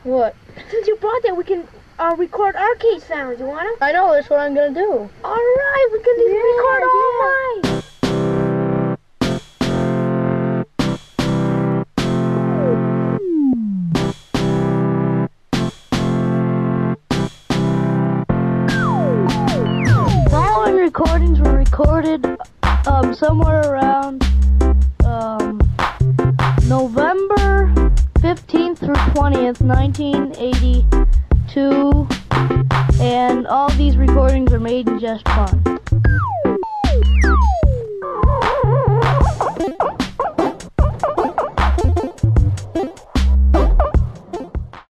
What? Since you brought that, we can record arcade sounds. You wanna? I know, that's what I'm gonna do. Alright, we can record all night. Following recordings were recorded somewhere around November 15th through 20th, 1982, and all these recordings are made in just fun.